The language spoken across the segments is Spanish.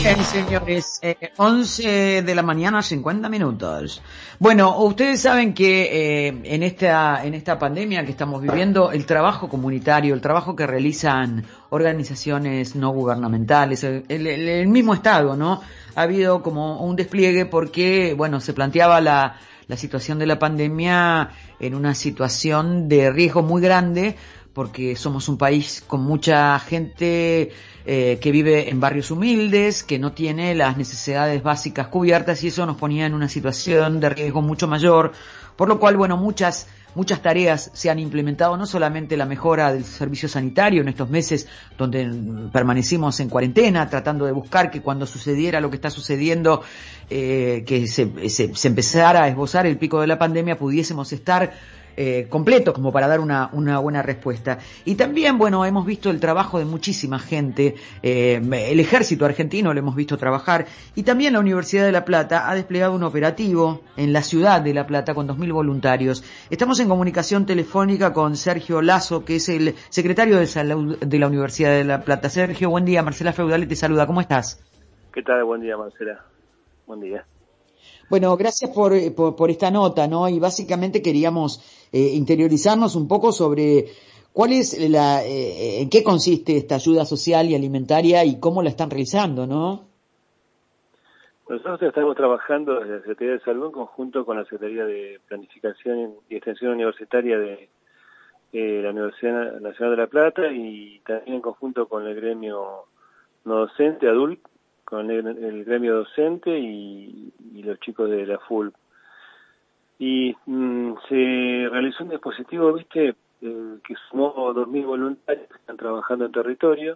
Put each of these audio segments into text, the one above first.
Bien, señores, 11 de la mañana, 50 minutos. Bueno, ustedes saben que en esta pandemia que estamos viviendo, el trabajo comunitario, el trabajo que realizan organizaciones no gubernamentales, el mismo Estado, ¿no? Ha habido como un despliegue porque, bueno, se planteaba la situación de la pandemia en una situación de riesgo muy grande, porque somos un país con mucha gente que vive en barrios humildes, que no tiene las necesidades básicas cubiertas, y eso nos ponía en una situación de riesgo mucho mayor, por lo cual, bueno, muchas tareas se han implementado, no solamente la mejora del servicio sanitario en estos meses donde permanecimos en cuarentena, tratando de buscar que cuando sucediera lo que está sucediendo, que se empezara a esbozar el pico de la pandemia, pudiésemos estar completos como para dar una buena respuesta. Y también, bueno, hemos visto el trabajo de muchísima gente, el ejército argentino lo hemos visto trabajar, y también la Universidad de La Plata ha desplegado un operativo en la ciudad de La Plata con 2.000 voluntarios. Estamos en comunicación telefónica con Sergio Lazo, que es el secretario de Salud de la Universidad de La Plata. Sergio, buen día. Marcela Feudale te saluda. ¿Cómo estás? ¿Qué tal? Buen día, Marcela. Buen día. Bueno, gracias por esta nota, ¿no? Y básicamente queríamos interiorizarnos un poco sobre cuál es en qué consiste esta ayuda social y alimentaria y cómo la están realizando, ¿no? Nosotros estamos trabajando desde la Secretaría de Salud en conjunto con la Secretaría de Planificación y Extensión Universitaria de la Universidad Nacional de La Plata, y también en conjunto con el gremio no docente, ADULP, con el gremio docente y los chicos de la FULP. Y se realizó un dispositivo, que sumó 2.000 voluntarios que están trabajando en territorio.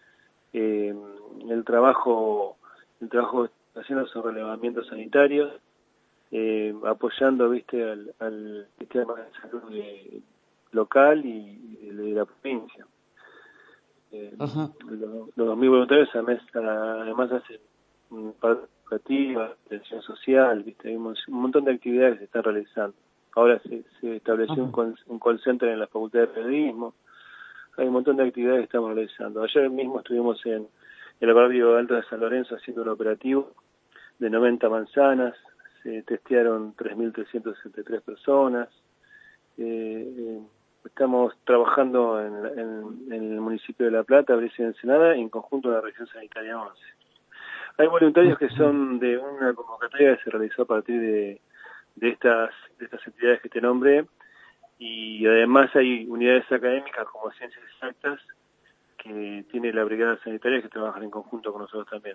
El trabajo haciendo esos relevamientos sanitarios, apoyando, al sistema de salud local y de la provincia. Los 2.000 voluntarios además hacen parte educativa, atención social, hay un montón de actividades que se están realizando. Ahora se estableció un call center en la Facultad de Periodismo. Hay un montón de actividades que estamos realizando. Ayer mismo estuvimos en el barrio Alto de San Lorenzo haciendo un operativo de 90 manzanas. Se testearon 3.363 personas. Estamos trabajando en el municipio de La Plata, Brescia y Ensenada, en conjunto con la región sanitaria 11. Hay voluntarios que son de una convocatoria que se realizó a partir de estas entidades que te nombré, y además hay unidades académicas como Ciencias Exactas que tiene la Brigada Sanitaria, que trabajan en conjunto con nosotros también.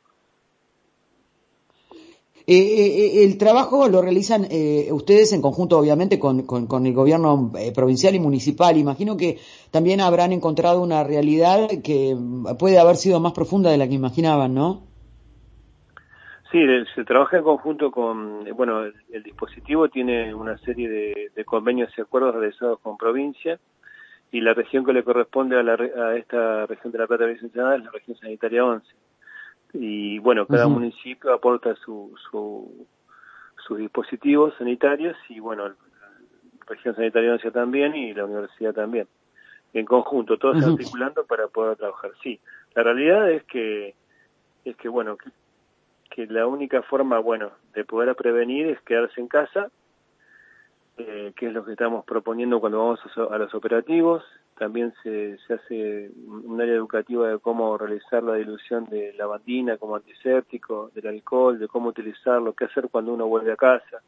El trabajo lo realizan ustedes en conjunto, obviamente, con el gobierno provincial y municipal. Imagino que también habrán encontrado una realidad que puede haber sido más profunda de la que imaginaban, ¿no? Sí, se trabaja en conjunto con, el dispositivo tiene una serie de convenios y acuerdos realizados con provincia, y la región que le corresponde a esta región de La Plata es la región sanitaria 11. Y cada municipio aporta sus dispositivos sanitarios, y la región sanitaria 11 también, y la universidad también. En conjunto, todos articulando para poder trabajar. Sí, la realidad es que la única forma, de poder prevenir es quedarse en casa, que es lo que estamos proponiendo cuando vamos a los operativos. También se hace un área educativa de cómo realizar la dilución de lavandina como antiséptico, del alcohol, de cómo utilizarlo, qué hacer cuando uno vuelve a casa.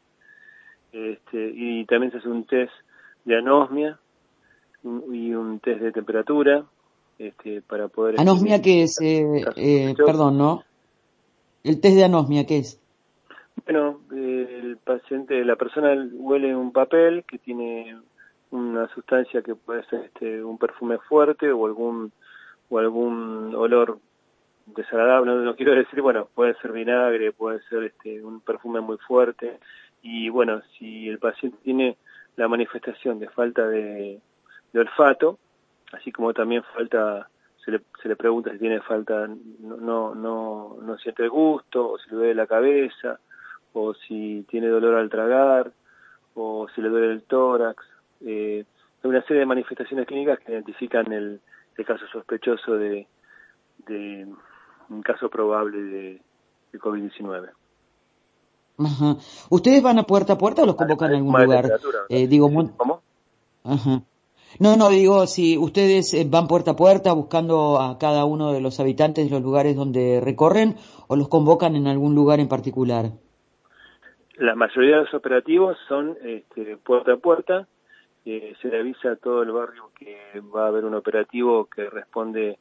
Y también se hace un test de anosmia y un test de temperatura, para poder... Anosmia, que es, perdón, ¿no? El test de anosmia, ¿qué es? El paciente, la persona huele un papel que tiene una sustancia que puede ser un perfume fuerte o algún olor desagradable, no quiero decir, puede ser vinagre, puede ser un perfume muy fuerte, y si el paciente tiene la manifestación de falta de olfato, así como también se le pregunta si tiene falta, no siente el gusto, o si le duele la cabeza, o si tiene dolor al tragar, o si le duele el tórax. Hay una serie de manifestaciones clínicas que identifican el caso sospechoso de un caso probable de COVID-19. Ajá. ¿Ustedes van a puerta o los convocan en Además algún de lugar? temperatura, ¿verdad? Digo, ¿Cómo? ajá. No, digo, si ustedes van puerta a puerta buscando a cada uno de los habitantes de los lugares donde recorren o los convocan en algún lugar en particular. La mayoría de los operativos son puerta a puerta. Se le avisa a todo el barrio que va a haber un operativo que responde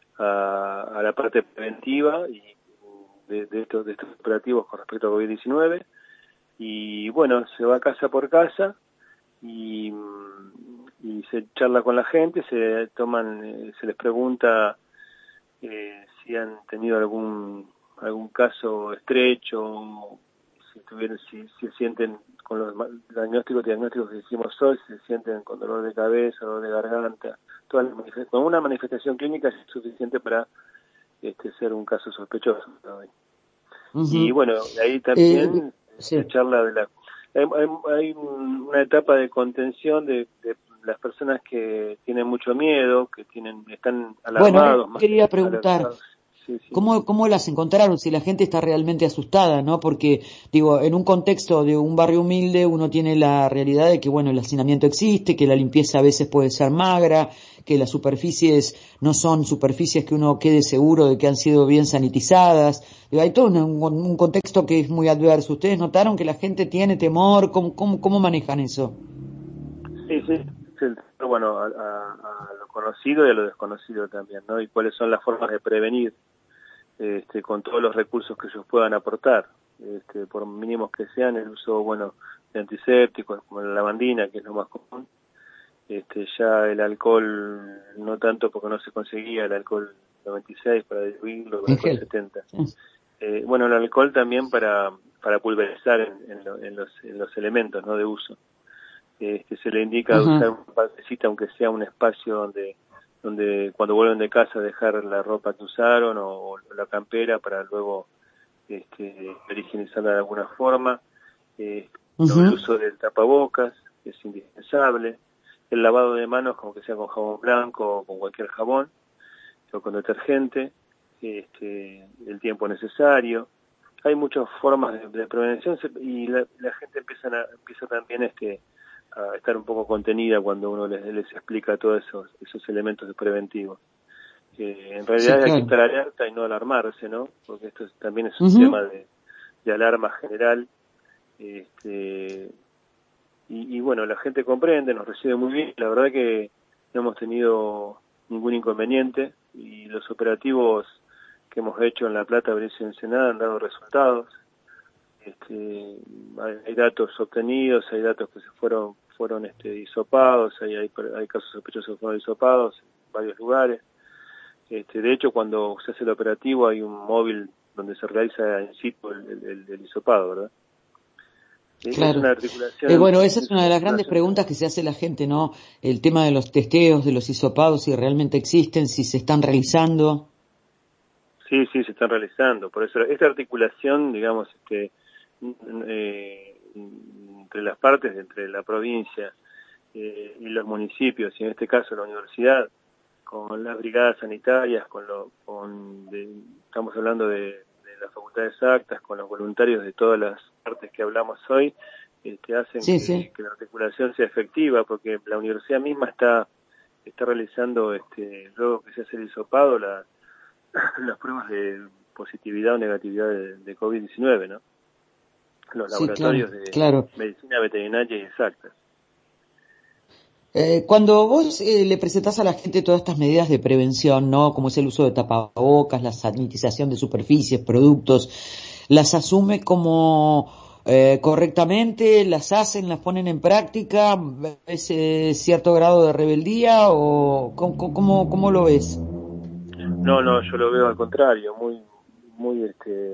a la parte preventiva y de estos operativos con respecto a COVID-19. Y bueno, se va casa por casa y se charla con la gente, se les pregunta si han tenido algún caso estrecho, si se sienten con los diagnósticos que hicimos hoy, si se sienten con dolor de cabeza, dolor de garganta, con una manifestación clínica es suficiente para ser un caso sospechoso, ¿no? Y bueno, ahí también Sí. se charla hay una etapa de contención de las personas que tienen mucho miedo, están alarmados, Bueno, quería preguntar, alarmados. Sí. ¿cómo las encontraron? Si la gente está realmente asustada, ¿no? Porque, digo, en un contexto de un barrio humilde uno tiene la realidad de que, bueno, el hacinamiento existe, que la limpieza a veces puede ser magra, que las superficies no son superficies que uno quede seguro de que han sido bien sanitizadas. Digo, hay todo un contexto que es muy adverso. ¿Ustedes notaron que la gente tiene temor? ¿Cómo manejan eso? Sí. Bueno, a lo conocido y a lo desconocido también, ¿no? Y cuáles son las formas de prevenir con todos los recursos que ellos puedan aportar, por mínimos que sean, el uso, bueno, de antisépticos, como la lavandina, que es lo más común. Ya el alcohol, no tanto porque no se conseguía el alcohol 96 para diluirlo, el alcohol 70. Bueno, el alcohol también para pulverizar en los elementos, ¿no?, de uso. Se le indica usar una partecita, aunque sea un espacio donde cuando vuelven de casa dejar la ropa que usaron o la campera para luego higienizarla de alguna forma. El uso del tapabocas es indispensable. El lavado de manos, como que sea con jabón blanco o con cualquier jabón o con detergente, el tiempo necesario. Hay muchas formas de prevención y la gente empieza también a estar un poco contenida cuando uno les explica todos esos elementos preventivos. En realidad hay que estar alerta y no alarmarse, ¿no? Porque esto también es un tema de alarma general. Y bueno, la gente comprende, nos recibe muy bien. La verdad que no hemos tenido ningún inconveniente y los operativos que hemos hecho en La Plata, Brescia y Ensenada han dado resultados. Hay datos obtenidos, hay datos que se fueron hisopados, hay casos sospechosos que fueron hisopados en varios lugares. De hecho, cuando se hace el operativo hay un móvil donde se realiza in situ el hisopado, ¿verdad? Claro. Es una articulación. Bueno, esa es una de las grandes preguntas que se hace la gente, ¿no? El tema de los testeos, de los hisopados, si realmente existen, si se están realizando. Sí, se están realizando. Por eso, esta articulación, digamos, entre las partes, entre la provincia y los municipios, y en este caso la universidad, con las brigadas sanitarias, estamos hablando de las facultades exactas, con los voluntarios de todas las partes que hablamos hoy, hacen que la articulación sea efectiva, porque la universidad misma está realizando, luego que se hace el hisopado, las pruebas de positividad o negatividad de COVID-19, ¿no? Los laboratorios de medicina veterinaria y exactas. Cuando vos le presentás a la gente todas estas medidas de prevención, ¿no? Como es el uso de tapabocas, la sanitización de superficies, productos, ¿las asume como correctamente? ¿Las hacen, las ponen en práctica? ¿Es cierto grado de rebeldía o cómo lo ves? No, yo lo veo al contrario, muy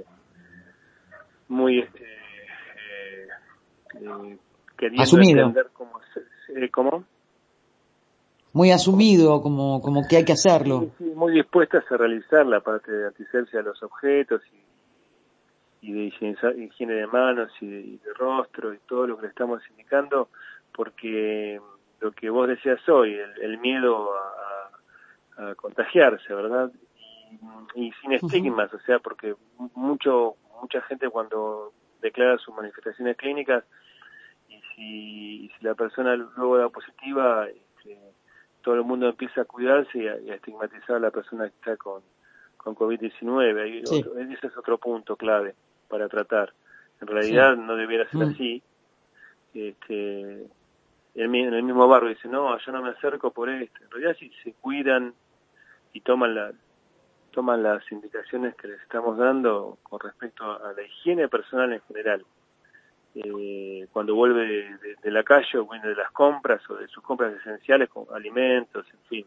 queriendo asumido. entender cómo. Muy asumido, como que hay que hacerlo. Sí, muy dispuestas a realizar la parte de antisepsia de los objetos y de higiene de manos y de rostro y todo lo que le estamos indicando, porque lo que vos decías hoy, el miedo a contagiarse, ¿verdad? y sin estigmas, o sea, porque mucha gente cuando declara sus manifestaciones clínicas y si la persona luego da positiva, todo el mundo empieza a cuidarse y a estigmatizar a la persona que está con COVID-19. Sí. Ese es otro punto clave para tratar. En realidad no debiera ser así. En el mismo barrio dice, no, yo no me acerco por esto. En realidad si se cuidan y toman las indicaciones que les estamos dando con respecto a la higiene personal en general. Cuando vuelve de la calle o viene de las compras o de sus compras esenciales con alimentos, en fin.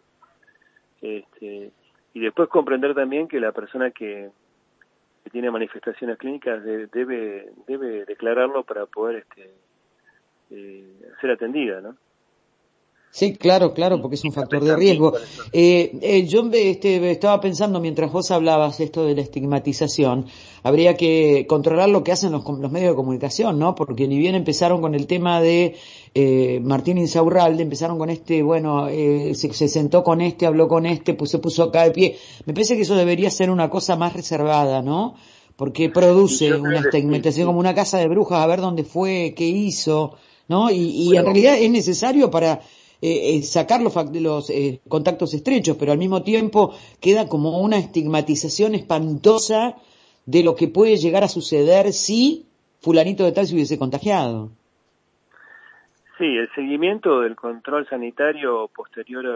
Y después comprender también que la persona que tiene manifestaciones clínicas debe declararlo para poder ser atendida, ¿no? Sí, claro, porque es un factor de riesgo. Yo estaba pensando mientras vos hablabas esto de la estigmatización, habría que controlar lo que hacen los medios de comunicación, ¿no? Porque ni bien empezaron con el tema de Martín Insaurralde, empezaron con se sentó con habló con se puso acá de pie. Me parece que eso debería ser una cosa más reservada, ¿no? Porque produce una estigmatización como una casa de brujas, a ver dónde fue, qué hizo, ¿no? Y en realidad es necesario para sacar los contactos estrechos, pero al mismo tiempo queda como una estigmatización espantosa de lo que puede llegar a suceder si fulanito de tal se hubiese contagiado. Sí, el seguimiento del control sanitario posterior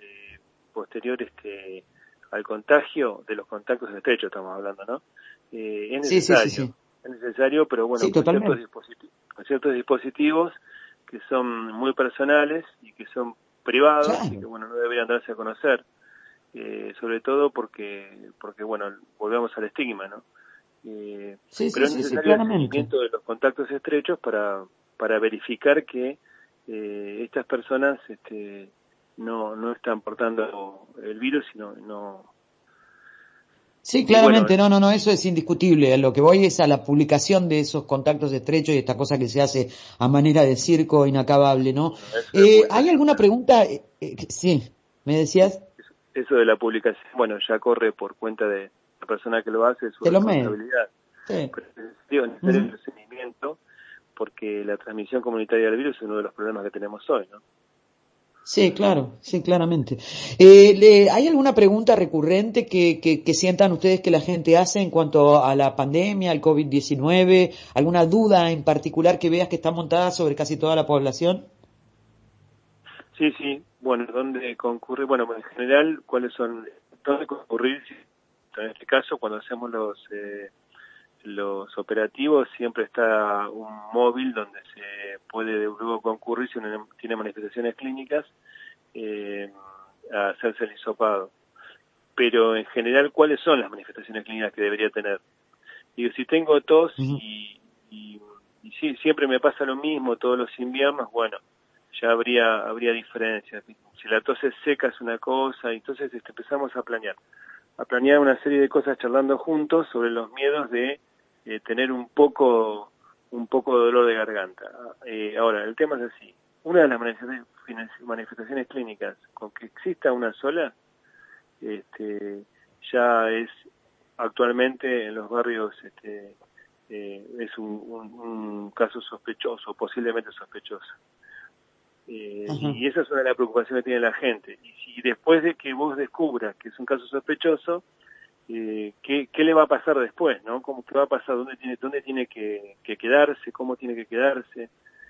al contagio de los contactos estrechos estamos hablando, ¿no? Es necesario, sí. Es necesario, pero bueno, Sí, totalmente. con ciertos dispositivos que son muy personales y que son privados, Claro. y que bueno, no deberían darse a conocer, sobre todo porque bueno, volvemos al estigma, ¿no? Pero es necesario el claramente. seguimiento de los contactos estrechos para verificar que estas personas no están portando el virus, no. Sí, Y bueno, claramente, no, eso es indiscutible. A lo que voy es a la publicación de esos contactos estrechos y esta cosa que se hace a manera de circo inacabable, ¿no? eso de ¿Hay publicación, alguna pregunta? Sí, ¿me decías? eso de la publicación, bueno, ya corre por cuenta de la persona que lo hace, es su De los medios. responsabilidad. Sí. Pero es necesario el seguimiento porque la transmisión comunitaria del virus es uno de los problemas que tenemos hoy, ¿no? Sí, claro, sí, claramente. ¿Hay alguna pregunta recurrente que sientan ustedes que la gente hace en cuanto a la pandemia, al COVID-19? ¿Alguna duda en particular que veas que está montada sobre casi toda la población? Sí, bueno, ¿dónde concurrir? Bueno, en general, ¿dónde concurrir? En este caso, cuando hacemos los operativos, siempre está un móvil donde se puede luego concurrir si uno tiene manifestaciones clínicas, a hacerse el hisopado. Pero en general, ¿cuáles son las manifestaciones clínicas que debería tener? Digo, si tengo tos y sí, siempre me pasa lo mismo todos los inviernos, bueno, ya habría diferencias. Si la tos es seca es una cosa, entonces empezamos a planear una serie de cosas charlando juntos sobre los miedos de tener un poco de dolor de garganta. Ahora, el tema es así. Una de las manifestaciones clínicas, con que exista una sola, ya es actualmente en los barrios es un caso sospechoso, posiblemente sospechoso. Y esa es una de las preocupaciones que tiene la gente. Y si después de que vos descubras que es un caso sospechoso, ¿qué le va a pasar después, ¿no? ¿Qué va a pasar? ¿Dónde tiene que quedarse? ¿Cómo tiene que quedarse?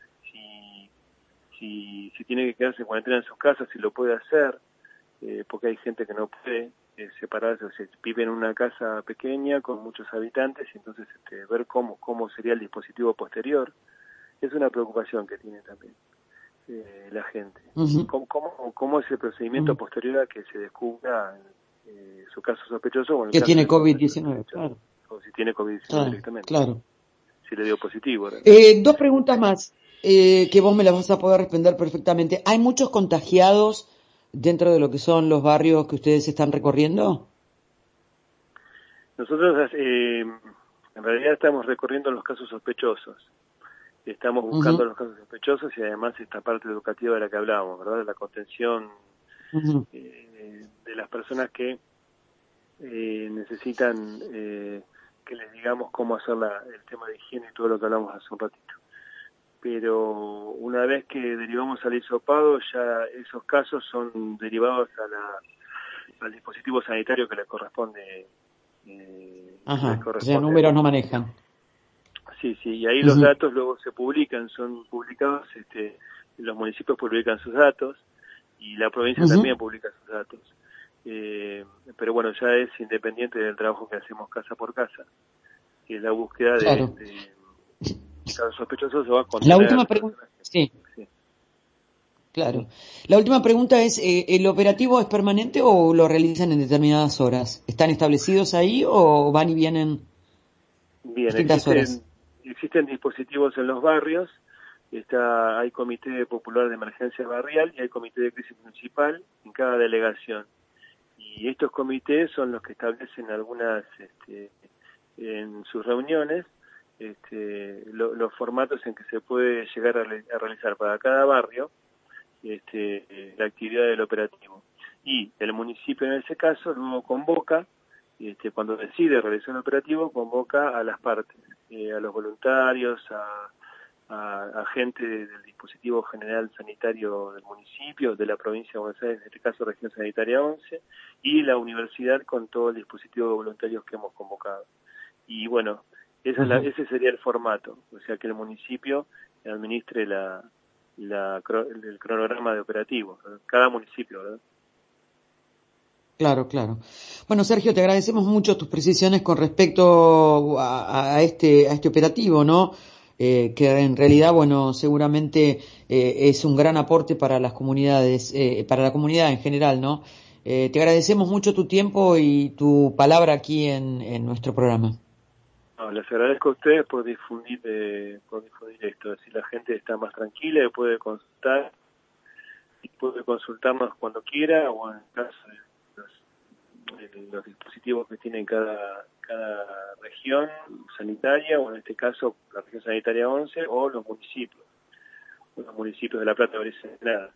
Si tiene que quedarse en cuarentena en sus casas, si lo puede hacer, porque hay gente que no puede separarse, o sea, vive en una casa pequeña con muchos habitantes, y entonces ver cómo sería el dispositivo posterior es una preocupación que tiene también la gente. ¿Cómo es el procedimiento posterior a que se descubra su caso sospechoso o en el Que caso tiene de que no sea COVID-19, sospechoso, claro. o si tiene COVID-19 directamente, Claro. si le dio positivo? Dos preguntas más que vos me las vas a poder responder perfectamente. ¿Hay muchos contagiados dentro de lo que son los barrios que ustedes están recorriendo? Nosotros en realidad estamos recorriendo los casos sospechosos. Estamos buscando los casos sospechosos y además esta parte educativa de la que hablábamos, ¿verdad? De la contención de las personas que necesitan que les digamos cómo hacer el tema de higiene y todo lo que hablamos hace un ratito. Pero una vez que derivamos al hisopado, ya esos casos son derivados al dispositivo sanitario que les corresponde. Ajá, o sea, números no manejan. Sí, y ahí los datos luego se publican, son publicados, los municipios publican sus datos y la provincia también publica sus datos. Pero bueno, ya es independiente del trabajo que hacemos casa por casa, que es la búsqueda de cada sospechoso se va a contener. La última pregunta, sí. Claro. La última pregunta es, ¿el operativo es permanente o lo realizan en determinadas horas? ¿Están establecidos ahí o van y vienen distintas horas? Existen dispositivos en los barrios, hay comité popular de emergencia barrial y hay comité de crisis municipal en cada delegación. Y estos comités son los que establecen en sus reuniones los formatos en que se puede llegar a realizar para cada barrio la actividad del operativo. Y el municipio en ese caso luego convoca, cuando decide realizar un operativo, convoca a las partes, a los voluntarios, a gente del dispositivo general sanitario del municipio, de la provincia de Buenos Aires, en este caso Región Sanitaria 11, y la universidad con todo el dispositivo de voluntarios que hemos convocado. Y bueno, ese sería el formato, o sea que el municipio administre el cronograma de operativo, cada municipio, ¿verdad? Claro. Bueno, Sergio, te agradecemos mucho tus precisiones con respecto a este operativo, ¿no? Que en realidad, bueno, seguramente es un gran aporte para las comunidades, para la comunidad en general, ¿no? Te agradecemos mucho tu tiempo y tu palabra aquí en nuestro programa. No, les agradezco a ustedes por difundir esto, así la gente está más tranquila y puede consultarnos cuando quiera, o en el caso de los dispositivos que tiene cada región sanitaria, o en este caso la región sanitaria 11, o los municipios de La Plata, Bariloche, nada.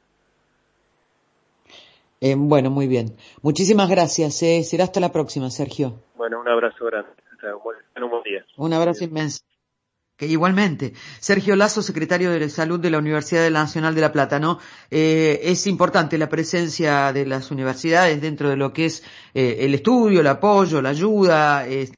Bueno, muy bien. Muchísimas gracias. Será hasta la próxima, Sergio. Bueno, un abrazo grande. Un buen día. Un abrazo inmenso. Que igualmente, Sergio Lazo, secretario de Salud de la Universidad Nacional de La Plata, ¿no? Es importante la presencia de las universidades dentro de lo que es el estudio, el apoyo, la ayuda,